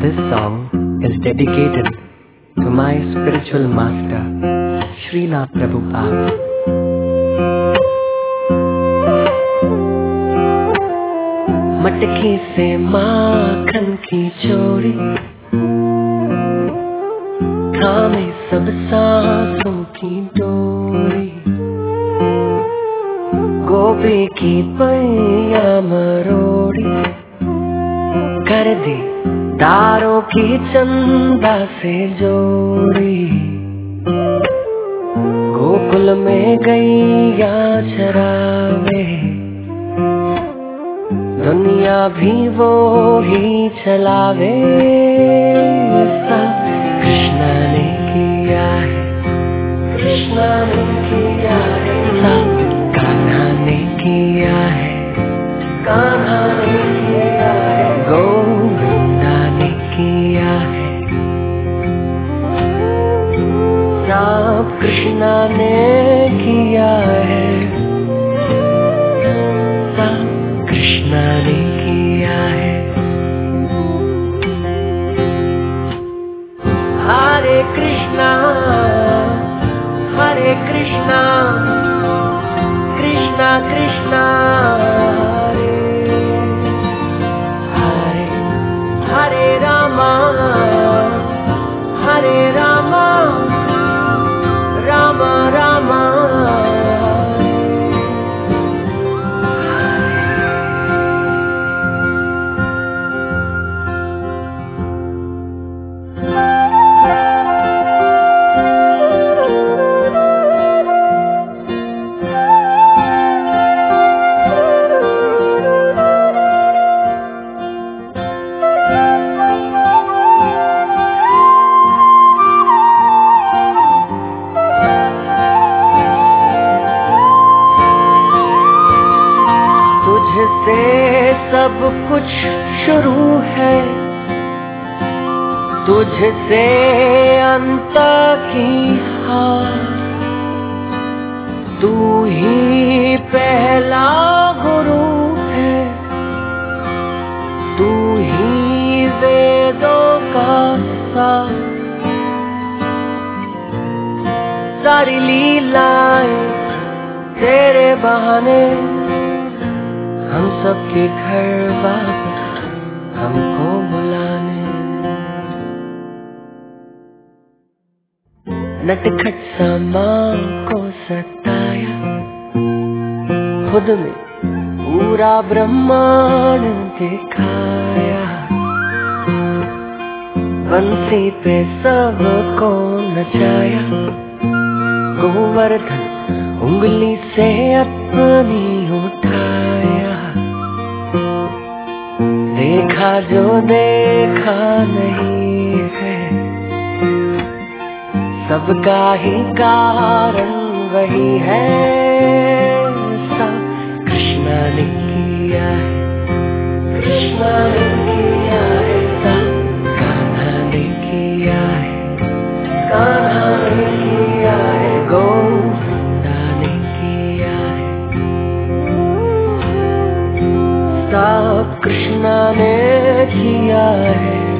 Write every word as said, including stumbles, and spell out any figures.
This song is dedicated to my spiritual master, Srila Prabhupada. मटकी से माखन की चोरी थामे सब सांसों की डोरी, गोपी की पैया मरोड़ी कर दी दारों की चंदा से जोड़ी। गोकुल में गैया चरावे दुनिया भी वो ही चलावे। सब कृष्णा ने किया है, कृष्णा ने किया है, सब कान्हा ने किया है, कान्हा ने किया है, गोविंदा ने किया है, सब कृष्णा ने किया है, सब कृष्णा ने किया है। हरे कृष्णा हरे कृष्णा कृष्णा कृष्णा हरे हरे, हरे रामा हरे रामा रामा रामा। सब कुछ शुरू है, तुझसे अंत की हार, तू ही पहला गुरु है, तू ही वेदों का सार। सारी लीलाएं तेरे बहाने हम सबके घर वापस हमको बुलाने। नटखट समा को सताया, खुद में पूरा ब्रह्मांड दिखाया, बंसी पे सबको नचाया, गोवर्धन उंगली से अपनी उठाया। देखा जो देखा नहीं है, सबका ही कारण वही है। सब कृष्णा ने किया है, कृष्णा ने किया है, सब कान्हा ने किया है, कान्हा ने किया है, गोविंदा ने किया है, सब कृष्णा ने किया है।